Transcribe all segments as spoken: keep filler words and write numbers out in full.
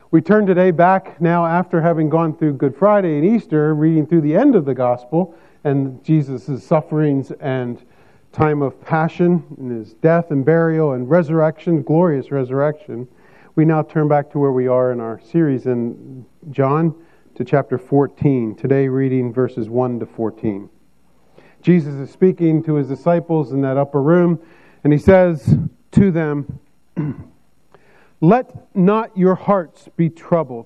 We turn today back now after having gone through Good Friday and Easter, reading through the end of the Gospel and Jesus' sufferings and time of passion and His death and burial and resurrection, glorious resurrection. We now turn back to where we are in our series in John to chapter fourteen. Today reading verses one to fourteen. Jesus is speaking to His disciples in that upper room, and He says to them, "Let not your hearts be troubled.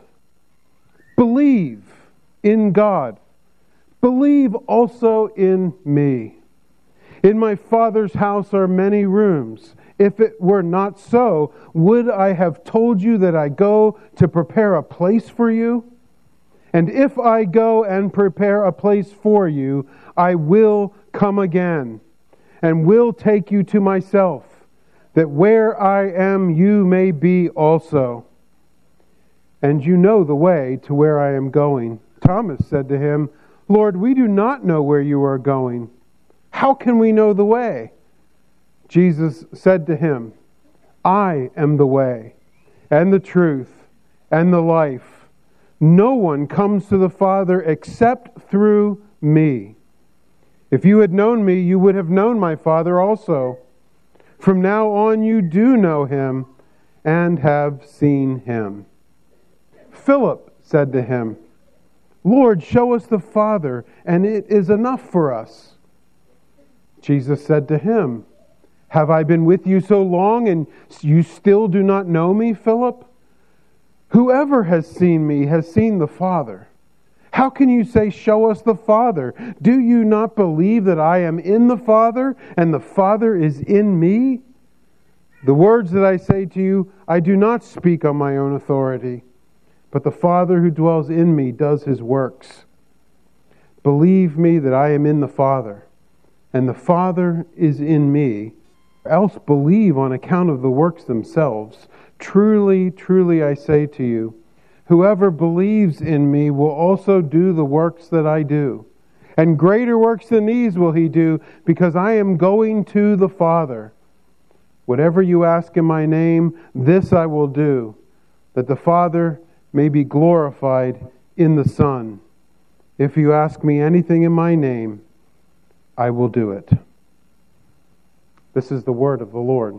Believe in God. Believe also in me. In my Father's house are many rooms. If it were not so, would I have told you that I go to prepare a place for you? And if I go and prepare a place for you, I will come again and will take you to myself, that where I am, you may be also. And you know the way to where I am going." Thomas said to Him, "Lord, we do not know where you are going. How can we know the way?" Jesus said to him, "I am the way, and the truth, and the life. No one comes to the Father except through me. If you had known me, you would have known my Father also. From now on you do know Him and have seen Him." Philip said to Him, "Lord, show us the Father, and it is enough for us." Jesus said to him, "Have I been with you so long, and you still do not know me, Philip? Whoever has seen me has seen the Father. How can you say, 'Show us the Father'? Do you not believe that I am in the Father, and the Father is in me? The words that I say to you, I do not speak on my own authority, but the Father who dwells in me does His works. Believe me that I am in the Father, and the Father is in me, else believe on account of the works themselves. Truly, truly I say to you, whoever believes in me will also do the works that I do. And greater works than these will he do, because I am going to the Father. Whatever you ask in my name, this I will do, that the Father may be glorified in the Son. If you ask me anything in my name, I will do it." This is the word of the Lord.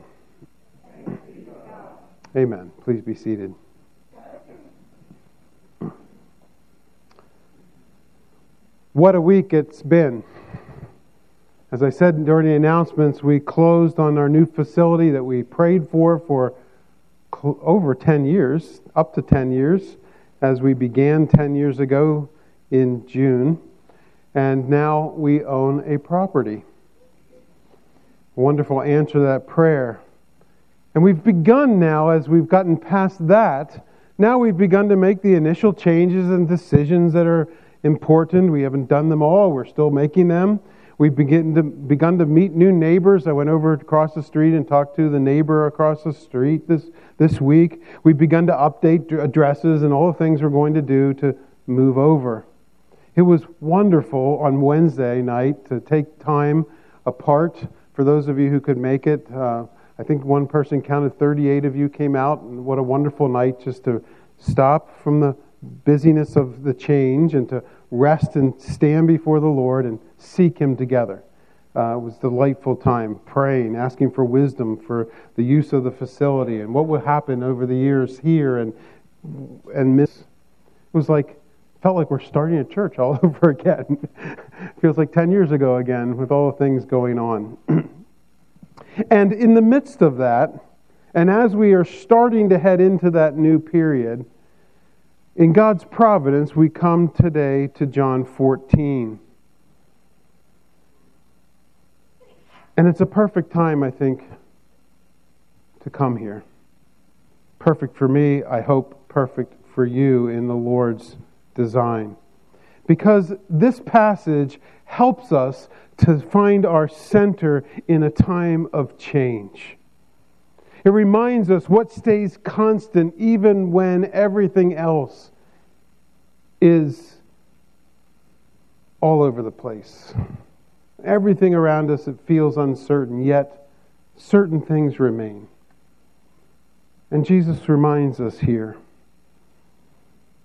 Amen. Please be seated. What a week it's been. As I said during the announcements, we closed on our new facility that we prayed for for over ten years, up to ten years, as we began ten years ago in June. And now we own a property. Wonderful answer to that prayer. And we've begun now, as we've gotten past that, now we've begun to make the initial changes and decisions that are important. We haven't done them all. We're still making them. We've begin to, begun to meet new neighbors. I went over across the street and talked to the neighbor across the street this, this week. We've begun to update addresses and all the things we're going to do to move over. It was wonderful on Wednesday night to take time apart. For those of you who could make it, uh, I think one person counted thirty-eight of you came out, and what a wonderful night just to stop from the busyness of the change and to rest and stand before the Lord and seek Him together. Uh, it was a delightful time, praying, asking for wisdom for the use of the facility and what would happen over the years here. And and miss. It was like, felt like we're starting a church all over again. Feels like ten years ago again with all the things going on. And in the midst of that, and as we are starting to head into that new period, in God's providence, we come today to John fourteen. And it's a perfect time, I think, to come here. Perfect for me, I hope perfect for you in the Lord's design. Because this passage helps us to find our center in a time of change. It reminds us what stays constant even when everything else is all over the place. Everything around us, it feels uncertain, yet certain things remain. And Jesus reminds us here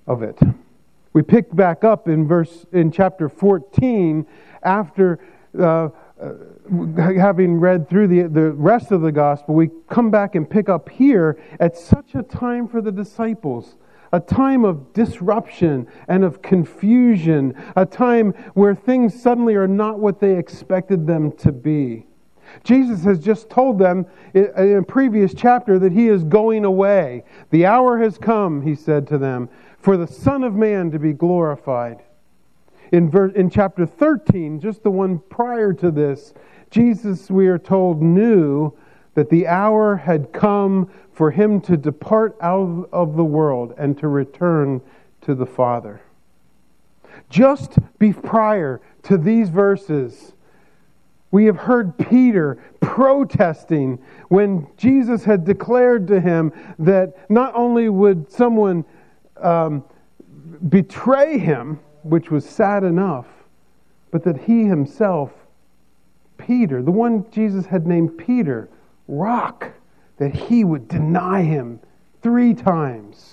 of it. We pick back up in verse in chapter fourteen after uh, uh, having read through the, the rest of the gospel. We come back and pick up here at such a time for the disciples. A time of disruption and of confusion. A time where things suddenly are not what they expected them to be. Jesus has just told them in a previous chapter that He is going away. The hour has come, He said to them, for the Son of Man to be glorified. In, verse, in chapter thirteen, just the one prior to this, Jesus, we are told, knew that the hour had come for Him to depart out of the world and to return to the Father. Just be prior to these verses, we have heard Peter protesting when Jesus had declared to him that not only would someone um, betray him, which was sad enough, but that he himself, Peter, the one Jesus had named Peter, rock, that he would deny him three times.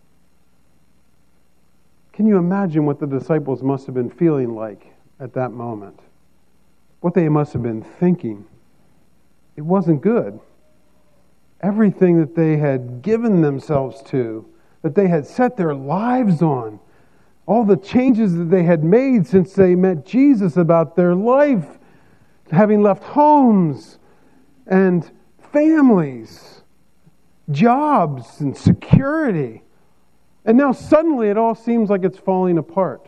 Can you imagine what the disciples must have been feeling like at that moment? What they must have been thinking. It wasn't good. Everything that they had given themselves to, that they had set their lives on, all the changes that they had made since they met Jesus about their life, having left homes and families, jobs and security. And now suddenly it all seems like it's falling apart.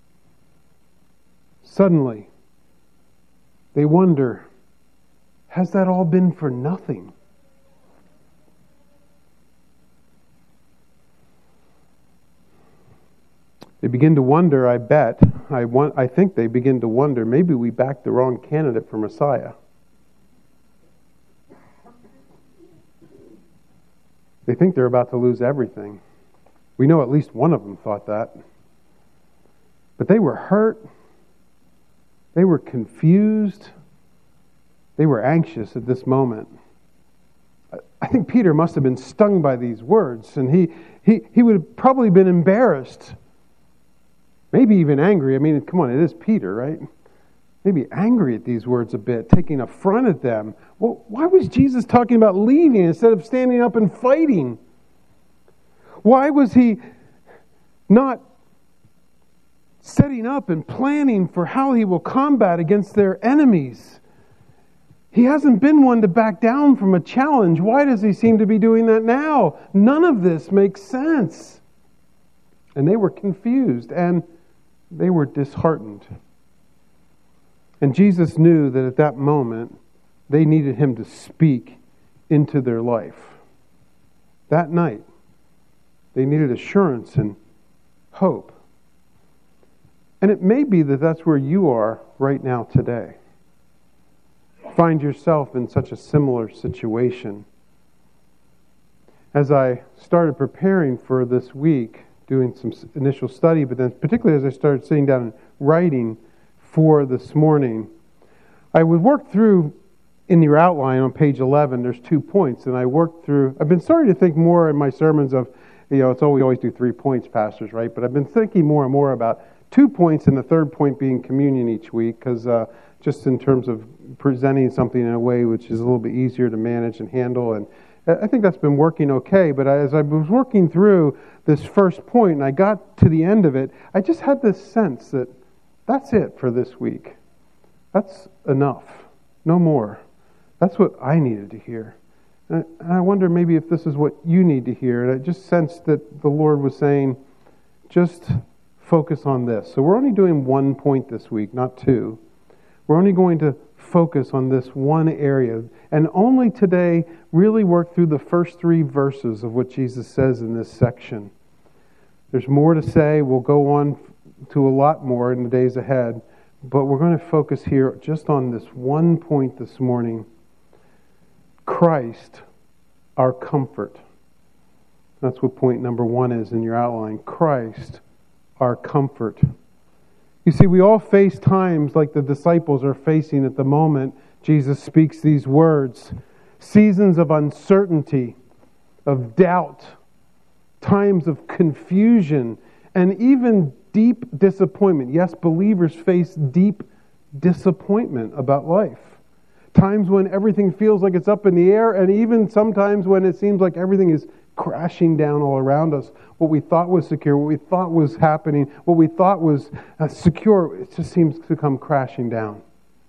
Suddenly, they wonder, has that all been for nothing? They begin to wonder, I bet, I want, I think they begin to wonder, maybe we backed the wrong candidate for Messiah. They think they're about to lose everything. We know at least one of them thought that. But they were hurt. They were confused. They were anxious at this moment. I think Peter must have been stung by these words, and he, he, he would have probably been embarrassed. Maybe even angry. I mean, come on, it is Peter, right? Maybe angry at these words a bit, taking affront at them. Well, why was Jesus talking about leaving instead of standing up and fighting? Why was He not setting up and planning for how He will combat against their enemies? He hasn't been one to back down from a challenge. Why does He seem to be doing that now? None of this makes sense. And they were confused and they were disheartened. And Jesus knew that at that moment they needed Him to speak into their life. That night, they needed assurance and hope. And it may be that that's where you are right now today. Find yourself in such a similar situation. As I started preparing for this week, doing some initial study, but then particularly as I started sitting down and writing for this morning, I would work through, in your outline on page eleven, there's two points, and I worked through, I've been starting to think more in my sermons of, you know, it's always, we always do three points, pastors, right? But I've been thinking more and more about two points, and the third point being communion each week, because uh, just in terms of presenting something in a way which is a little bit easier to manage and handle, and I think that's been working okay. But as I was working through this first point, and I got to the end of it, I just had this sense that that's it for this week. That's enough. No more. That's what I needed to hear. And I wonder maybe if this is what you need to hear. And I just sensed that the Lord was saying, just focus on this. So we're only doing one point this week, not two. We're only going to focus on this one area. And only today really work through the first three verses of what Jesus says in this section. There's more to say. We'll go on to a lot more in the days ahead. But we're going to focus here just on this one point this morning. Christ, our comfort. That's what point number one is in your outline. Christ, our comfort. You see, we all face times like the disciples are facing at the moment Jesus speaks these words. Seasons of uncertainty, of doubt, times of confusion and even deep disappointment. Yes, believers face deep disappointment about life. Times when everything feels like it's up in the air, and even sometimes when it seems like everything is crashing down all around us. What we thought was secure, what we thought was happening, what we thought was uh, secure, it just seems to come crashing down.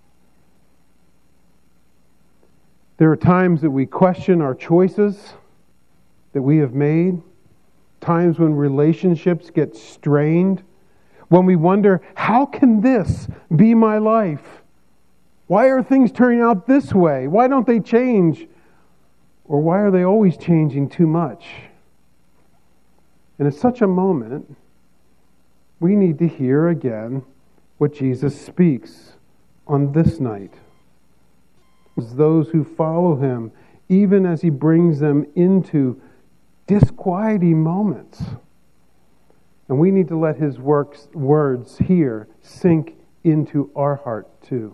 There are times that we question our choices that we have made, times when relationships get strained, when we wonder, how can this be my life? Why are things turning out this way? Why don't they change? Or why are they always changing too much? And at such a moment, we need to hear again what Jesus speaks on this night. As those who follow him, even as he brings them into disquieting moments. And we need to let his works, words here sink into our heart too.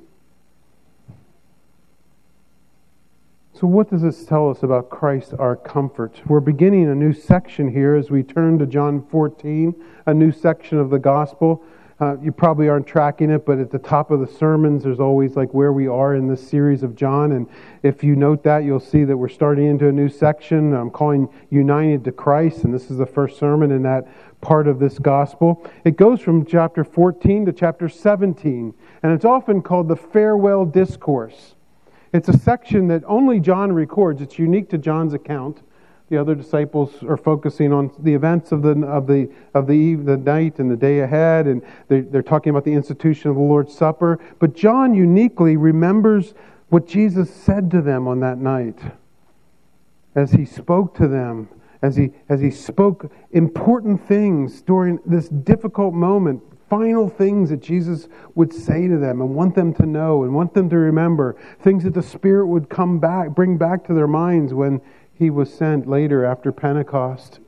So what does this tell us about Christ, our comfort? We're beginning a new section here as we turn to John fourteen, a new section of the gospel. Uh, you probably aren't tracking it, but at the top of the sermons, there's always like where we are in this series of John. And if you note that, you'll see that we're starting into a new section. I'm calling United to Christ, and this is the first sermon in that part of this gospel. It goes from chapter fourteen to chapter seventeen, and it's often called the Farewell Discourse. It's a section that only John records. It's unique to John's account. The other disciples are focusing on the events of the of the of the eve, the night and the day ahead, and they're, they're talking about the institution of the Lord's Supper. But John uniquely remembers what Jesus said to them on that night, as he spoke to them, as he as he spoke important things during this difficult moment. Final things that Jesus would say to them and want them to know and want them to remember. Things that the Spirit would come back, bring back to their minds when he was sent later after Pentecost.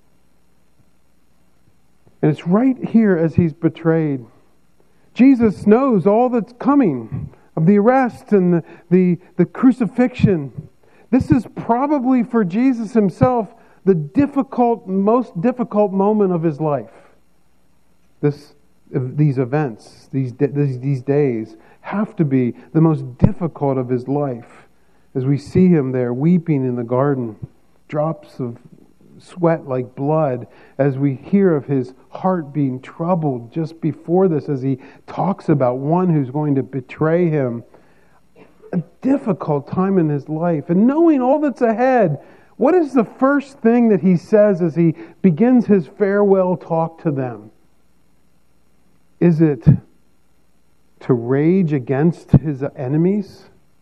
And it's right here as he's betrayed. Jesus knows all that's coming of the arrest and the, the, the crucifixion. This is probably for Jesus himself the difficult, most difficult moment of his life. This These events, these these days, have to be the most difficult of his life. As we see him there weeping in the garden, drops of sweat like blood, as we hear of his heart being troubled just before this, as he talks about one who's going to betray him. A difficult time in his life. And knowing all that's ahead, what is the first thing that he says as he begins his farewell talk to them? Is it to rage against his enemies?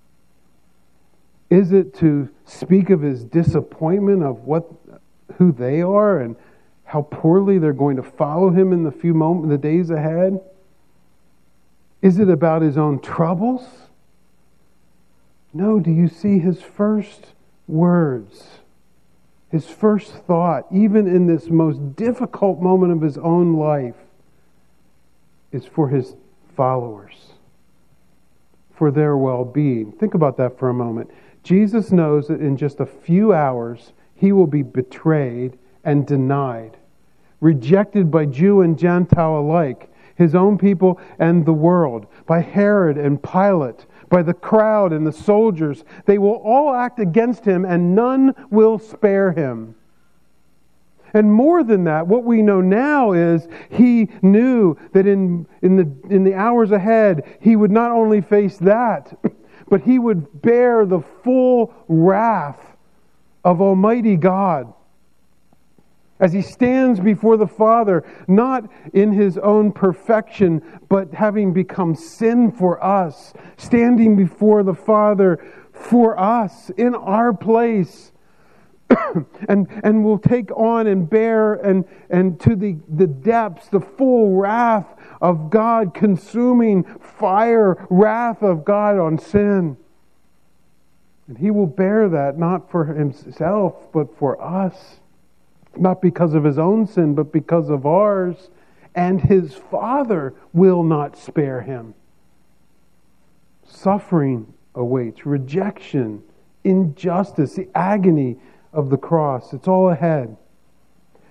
Is it to speak of his disappointment of what, who they are and how poorly they're going to follow him in the few moments, the days ahead? Is it about his own troubles? No, do you see his first words, his first thought, even in this most difficult moment of his own life, is for his followers, for their well-being. Think about that for a moment. Jesus knows that in just a few hours, he will be betrayed and denied, rejected by Jew and Gentile alike, his own people and the world, by Herod and Pilate, by the crowd and the soldiers. They will all act against him, and none will spare him. And more than that, what we know now is he knew that in, in, the, in the hours ahead, he would not only face that, but he would bear the full wrath of Almighty God. As he stands before the Father, not in his own perfection, but having become sin for us, standing before the Father for us, in our place, and and will take on and bear and, and to the, the depths, the full wrath of God, consuming fire, wrath of God on sin. And he will bear that not for himself, but for us. Not because of his own sin, but because of ours. And his Father will not spare him. Suffering awaits, rejection, injustice, the agony of the cross. It's all ahead.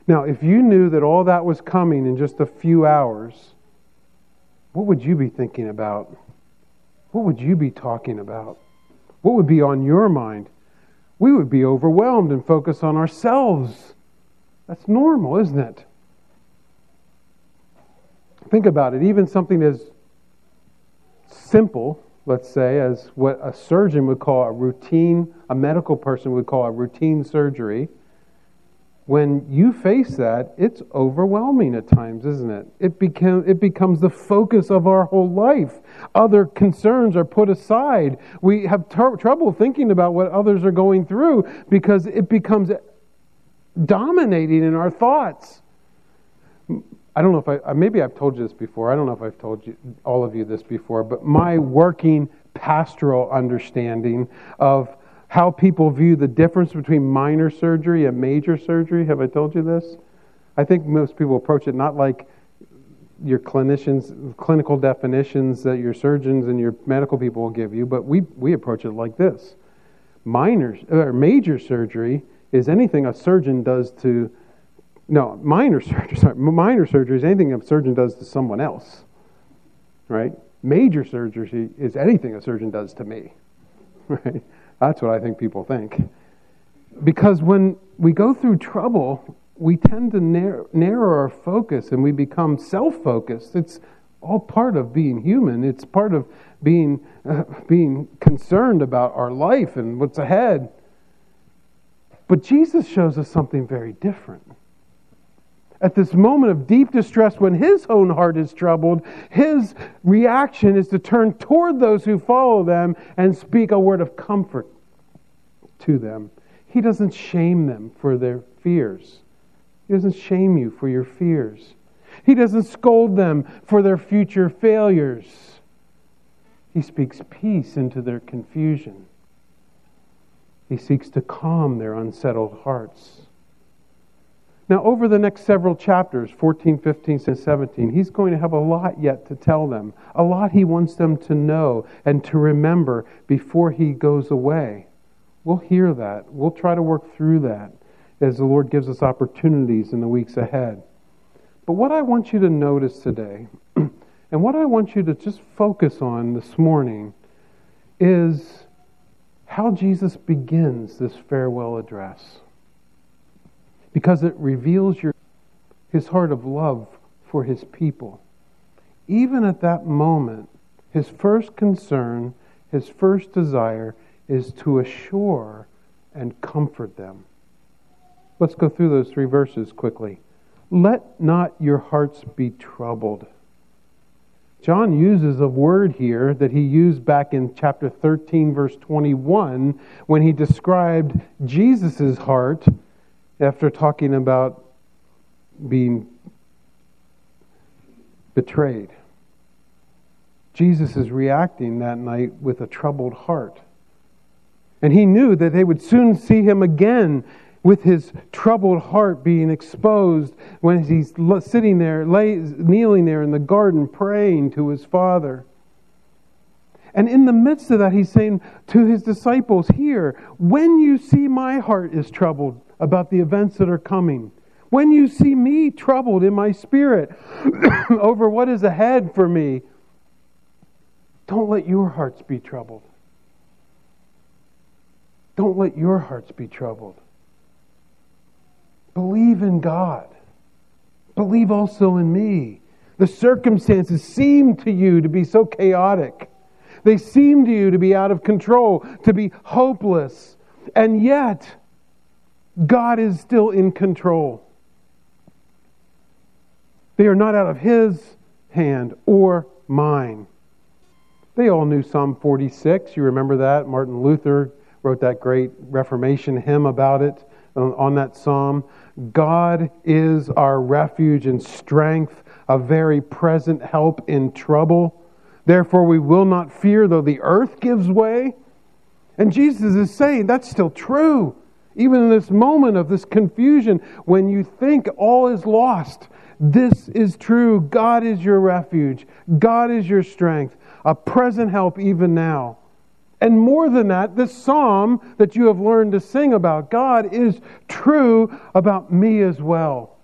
Now, if you knew that all that was coming in just a few hours, what would you be thinking about? What would you be talking about? What would be on your mind? We would be overwhelmed and focus on ourselves. That's normal, isn't it? Think about it. Even something as simple, let's say, as what a surgeon would call a routine, a medical person would call a routine surgery. When you face that, it's overwhelming at times, isn't it? It became, it becomes the focus of our whole life. Other concerns are put aside. We have ter- trouble thinking about what others are going through because it becomes dominating in our thoughts. I don't know if I, maybe I've told you this before. I don't know if I've told you, all of you this before, but my working pastoral understanding of how people view the difference between minor surgery and major surgery. Have I told you this? I think most people approach it not like your clinicians, clinical definitions that your surgeons and your medical people will give you, but we, we approach it like this. Minor, or major surgery is anything a surgeon does to, no, minor surgery, sorry, minor surgery is anything a surgeon does to someone else, right? Major surgery is anything a surgeon does to me, right? That's what I think people think. Because when we go through trouble, we tend to narrow, narrow our focus and we become self-focused. It's all part of being human. It's part of being uh, being concerned about our life and what's ahead. But Jesus shows us something very different. At this moment of deep distress, when his own heart is troubled, his reaction is to turn toward those who follow them and speak a word of comfort to them. He doesn't shame them for their fears. He doesn't shame you for your fears. He doesn't scold them for their future failures. He speaks peace into their confusion. He seeks to calm their unsettled hearts. Now, over the next several chapters, fourteen, fifteen, and seventeen, he's going to have a lot yet to tell them. A lot he wants them to know and to remember before he goes away. We'll hear that. We'll try to work through that as the Lord gives us opportunities in the weeks ahead. But what I want you to notice today, and what I want you to just focus on this morning, is how Jesus begins this farewell address. Because it reveals your, his heart of love for his people. Even at that moment, his first concern, his first desire is to assure and comfort them. Let's go through those three verses quickly. Let not your hearts be troubled. John uses a word here that he used back in chapter thirteen, verse twenty-one, when he described Jesus' heart after talking about being betrayed. Jesus is reacting that night with a troubled heart. And he knew that they would soon see him again with his troubled heart being exposed when he's sitting there, lay, kneeling there in the garden praying to his Father. And in the midst of that, he's saying to his disciples here, when you see my heart is troubled about the events that are coming, when you see me troubled in my spirit over what is ahead for me, don't let your hearts be troubled. Don't let your hearts be troubled. Believe in God. Believe also in me. The circumstances seem to you to be so chaotic. They seem to you to be out of control, to be hopeless. And yet, God is still in control. They are not out of His hand or mine. They all knew Psalm forty-six. You remember that? Martin Luther wrote that great Reformation hymn about it on that psalm. God is our refuge and strength, a very present help in trouble. Therefore we will not fear though the earth gives way. And Jesus is saying that's still true. Even in this moment of this confusion, when you think all is lost, this is true. God is your refuge. God is your strength, a present help even now. And more than that, this psalm that you have learned to sing about God is true about me as well.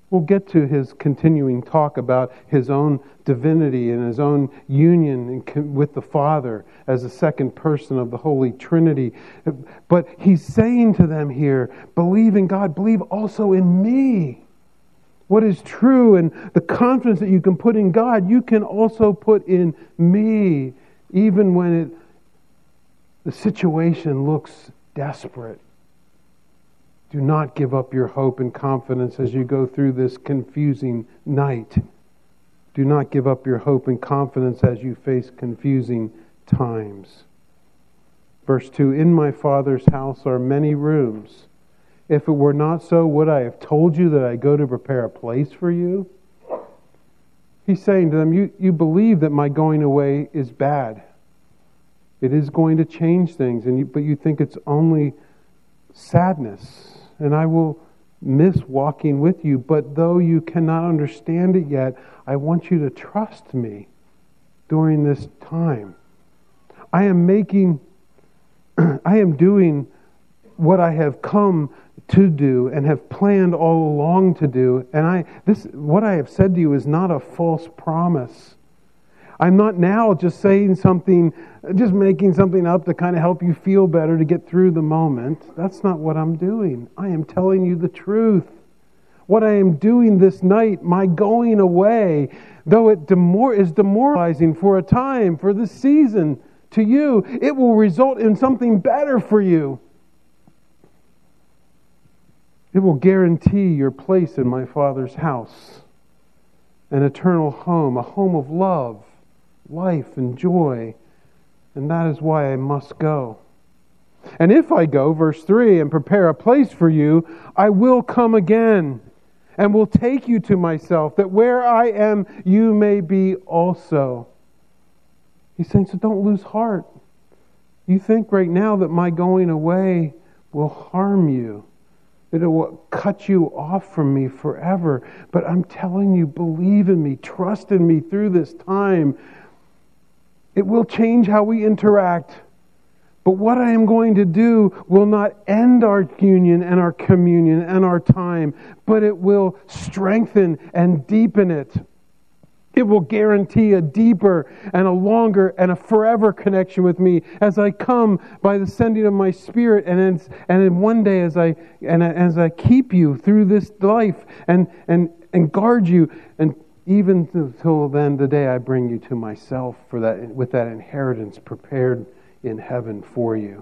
We'll get to his continuing talk about his own divinity and his own union with the Father as the second person of the Holy Trinity. But he's saying to them here, believe in God, believe also in me. What is true and the confidence that you can put in God, you can also put in me, even when it, the situation looks desperate. Do not give up your hope and confidence as you go through this confusing night. Do not give up your hope and confidence as you face confusing times. Verse two, in my Father's house are many rooms. If it were not so, would I have told you that I go to prepare a place for you? He's saying to them, you, you believe that my going away is bad. It is going to change things, and you, but you think it's only sadness. And I will miss walking with you. But though you cannot understand it yet, I want you to trust me during this time. I am making, I am doing what I have come to do and have planned all along to do. And I, this, what I have said to you is not a false promise. I'm not now just saying something, just making something up to kind of help you feel better to get through the moment. That's not what I'm doing. I am telling you the truth. What I am doing this night, my going away, though it demor- is demoralizing for a time, for this season to you, it will result in something better for you. It will guarantee your place in my Father's house, an eternal home, a home of love, life and joy, and that is why I must go. And if I go, verse three, and prepare a place for you, I will come again and will take you to myself, that where I am, you may be also. He's saying, so don't lose heart. You think right now that my going away will harm you, that it will cut you off from me forever. But I'm telling you, believe in me, trust in me through this time. It will change how we interact. But what I am going to do will not end our union and our communion and our time, but it will strengthen and deepen it. It will guarantee a deeper and a longer and a forever connection with me as I come by the sending of my Spirit, and as, and in one day as I and as I keep you through this life and and and guard you, and even until then, the day I bring you to myself for that, with that inheritance prepared in heaven for you.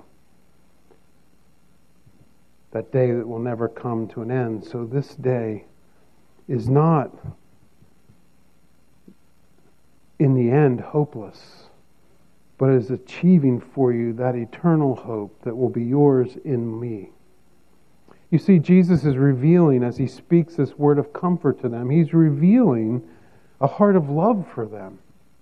That day that will never come to an end. So this day is not, in the end, hopeless, but is achieving for you that eternal hope that will be yours in me. You see, Jesus is revealing, as he speaks this word of comfort to them, he's revealing a heart of love for them.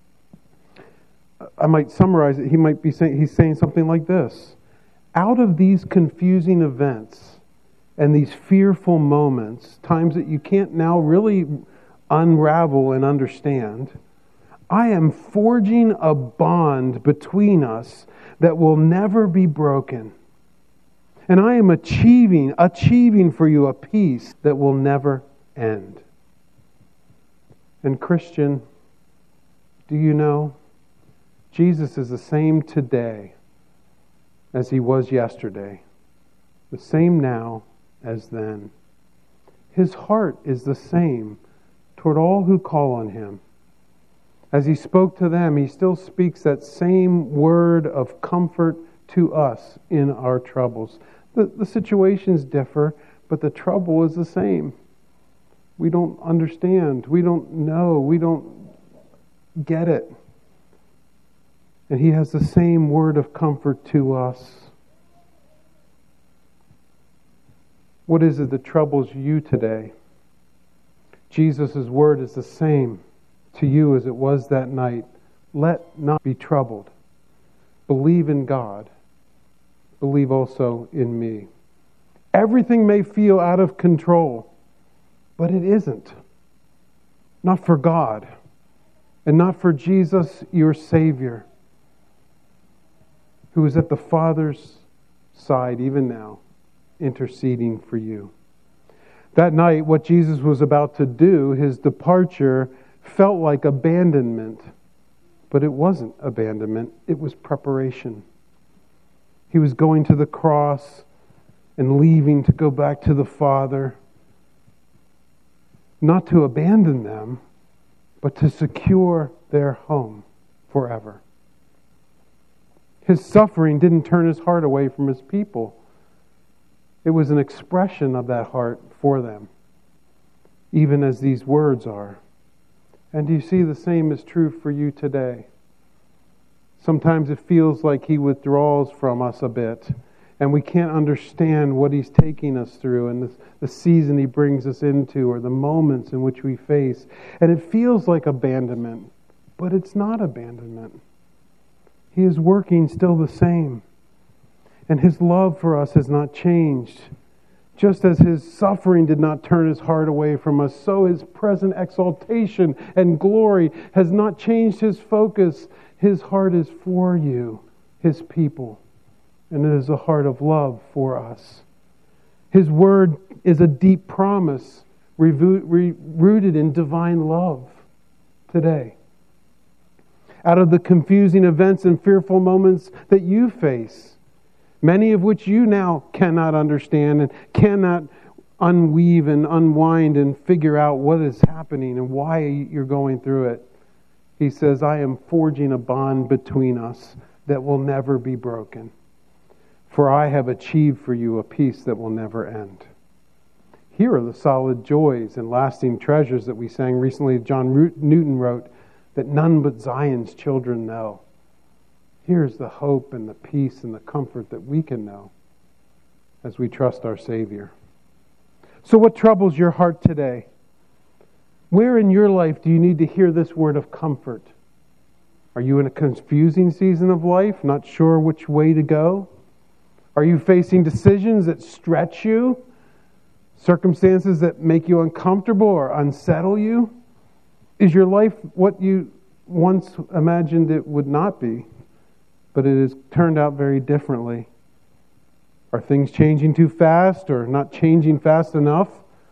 I might summarize it. He might be saying, he's saying something like this. Out of these confusing events and these fearful moments, times that you can't now really unravel and understand, I am forging a bond between us that will never be broken. And I am achieving, achieving for you a peace that will never end. And Christian, do you know, Jesus is the same today as he was yesterday, the same now as then. His heart is the same toward all who call on him. As he spoke to them, he still speaks that same word of comfort to us in our troubles. The, the situations differ, but the trouble is the same. We don't understand. We don't know. We don't get it. And he has the same word of comfort to us. What is it that troubles you today? Jesus' word is the same to you as it was that night. Let not be troubled. Believe in God. Believe also in me. Everything may feel out of control, but it isn't. Not for God, and not for Jesus, your Savior, who is at the Father's side even now, interceding for you. That night, what Jesus was about to do, his departure, felt like abandonment. But it wasn't abandonment, it was preparation. He was going to the cross and leaving to go back to the Father, not to abandon them, but to secure their home forever. His suffering didn't turn his heart away from his people. It was an expression of that heart for them, even as these words are. And do you see the same is true for you today? Sometimes it feels like he withdraws from us a bit, and we can't understand what he's taking us through and the, the season he brings us into or the moments in which we face. And it feels like abandonment, but it's not abandonment. He is working still the same. And his love for us has not changed. Just as his suffering did not turn his heart away from us, so his present exaltation and glory has not changed his focus. His heart is for you, his people, and it is a heart of love for us. His word is a deep promise rooted in divine love today. Out of the confusing events and fearful moments that you face, many of which you now cannot understand and cannot unweave and unwind and figure out what is happening and why you're going through it. He says, I am forging a bond between us that will never be broken. For I have achieved for you a peace that will never end. Here are the solid joys and lasting treasures that we sang recently. John Newton wrote that none but Zion's children know. Here's the hope and the peace and the comfort that we can know as we trust our Savior. So what troubles your heart today? Where in your life do you need to hear this word of comfort? Are you in a confusing season of life, not sure which way to go? Are you facing decisions that stretch you? Circumstances that make you uncomfortable or unsettle you? Is your life what you once imagined it would not be, but it has turned out very differently? Are things changing too fast or not changing fast enough?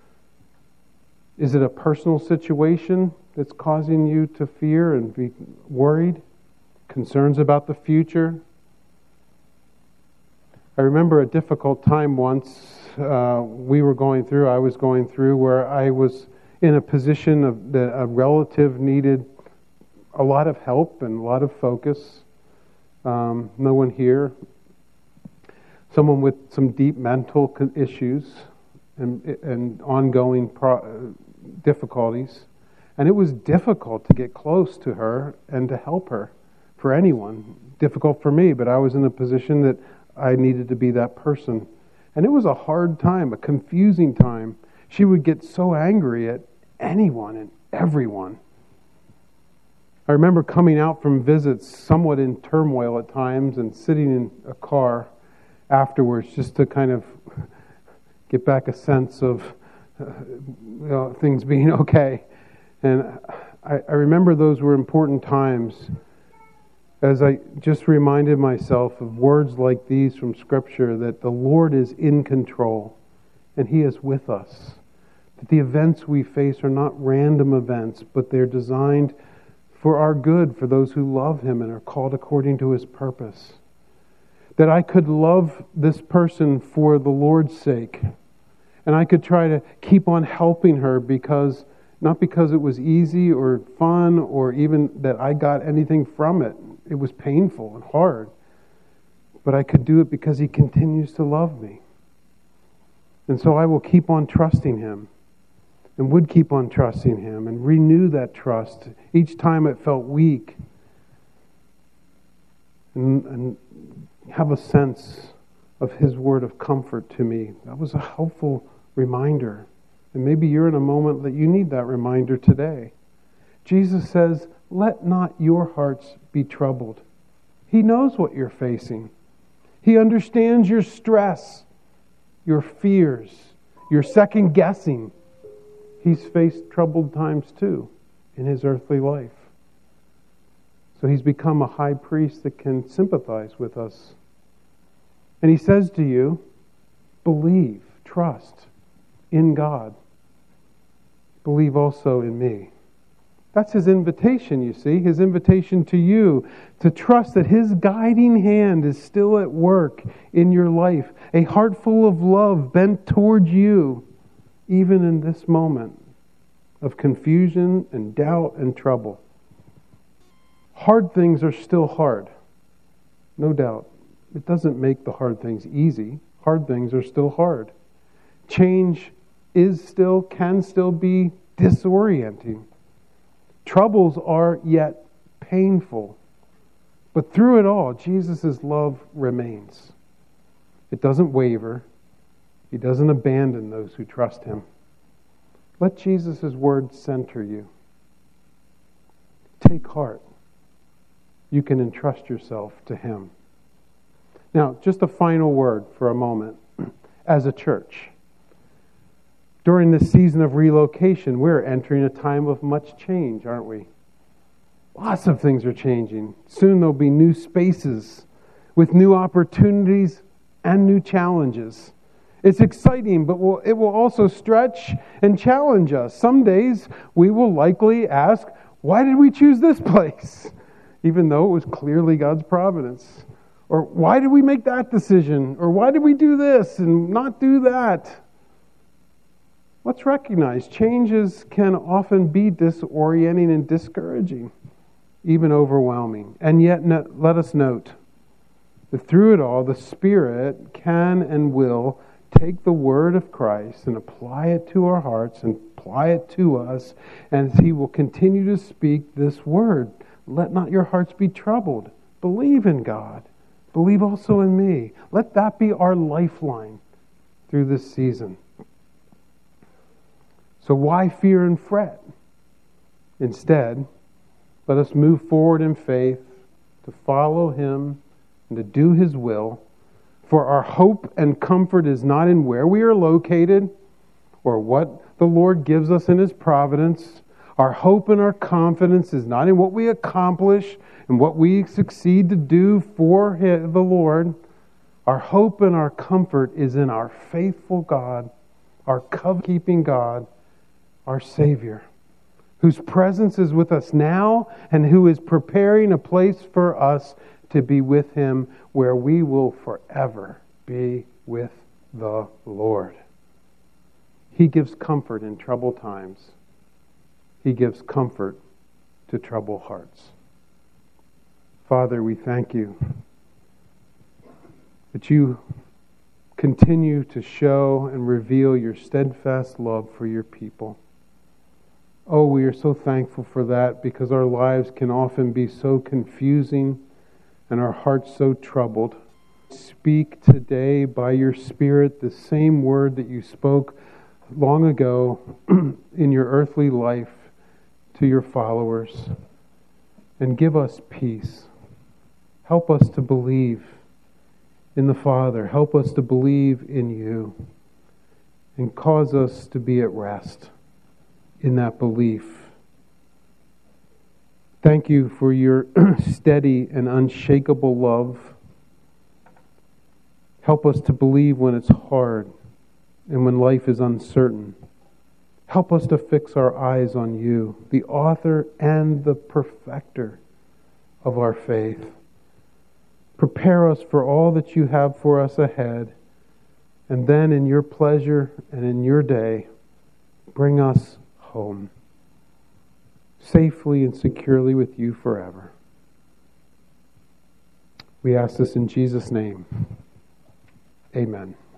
Is it a personal situation that's causing you to fear and be worried? Concerns about the future? I remember a difficult time once uh, we were going through, I was going through, where I was in a position of that a relative needed a lot of help and a lot of focus. Um, no one here. Someone with some deep mental issues and, and ongoing pro- difficulties. And it was difficult to get close to her and to help her, for anyone. Difficult for me, but I was in a position that I needed to be that person. And it was a hard time, a confusing time. She would get so angry at anyone and everyone. I remember coming out from visits somewhat in turmoil at times and sitting in a car afterwards just to kind of get back a sense of uh, you know, things being okay. And I, I remember those were important times as I just reminded myself of words like these from Scripture, that the Lord is in control and He is with us. That the events we face are not random events, but they're designed for our good, for those who love Him and are called according to His purpose. That I could love this person for the Lord's sake. And I could try to keep on helping her because, not because it was easy or fun or even that I got anything from it. It was painful and hard. But I could do it because He continues to love me. And so I will keep on trusting Him. And would keep on trusting Him and renew that trust each time it felt weak. And, and have a sense of His word of comfort to me. That was a helpful reminder. And maybe you're in a moment that you need that reminder today. Jesus says, let not your hearts be troubled. He knows what you're facing. He understands your stress, your fears, your second guessing. He's faced troubled times too in His earthly life. So He's become a high priest that can sympathize with us. And He says to you, believe, trust. in God. Believe also in me. That's his invitation, you see, his invitation to you to trust that his guiding hand is still at work in your life, a heart full of love bent toward you, even in this moment of confusion and doubt and trouble. Hard things are still hard, no doubt. It doesn't make the hard things easy. Hard things are still hard. Change is still, can still be disorienting. Troubles are yet painful. But through it all, Jesus' love remains. It doesn't waver. He doesn't abandon those who trust him. Let Jesus' word center you. Take heart. You can entrust yourself to him. Now, just a final word for a moment. As a church, during this season of relocation, we're entering a time of much change, aren't we? Lots of things are changing. Soon there'll be new spaces with new opportunities and new challenges. It's exciting, but it will also stretch and challenge us. Some days we will likely ask, why did we choose this place? Even though it was clearly God's providence. Or why did we make that decision? Or why did we do this and not do that? Let's recognize changes can often be disorienting and discouraging, even overwhelming. And yet, let us note that through it all, the Spirit can and will take the word of Christ and apply it to our hearts and apply it to us, and he will continue to speak this word. Let not your hearts be troubled. Believe in God. Believe also in me. Let that be our lifeline through this season. So why fear and fret? Instead, let us move forward in faith to follow him and to do his will. For our hope and comfort is not in where we are located or what the Lord gives us in his providence. Our hope and our confidence is not in what we accomplish and what we succeed to do for the Lord. Our hope and our comfort is in our faithful God, our covenant-keeping God, our Savior, whose presence is with us now and who is preparing a place for us to be with him where we will forever be with the Lord. He gives comfort in troubled times. He gives comfort to troubled hearts. Father, we thank you that you continue to show and reveal your steadfast love for your people. Oh, we are so thankful for that because our lives can often be so confusing and our hearts so troubled. Speak today by your Spirit the same word that you spoke long ago in your earthly life to your followers, and give us peace. Help us to believe in the Father. Help us to believe in you, and cause us to be at rest in that belief. Thank you for your steady and unshakable love. Help us to believe when it's hard and when life is uncertain. Help us to fix our eyes on you, the author and the perfecter of our faith. Prepare us for all that you have for us ahead, and then in your pleasure and in your day, bring us home, safely and securely with you forever. We ask this in Jesus' name. Amen.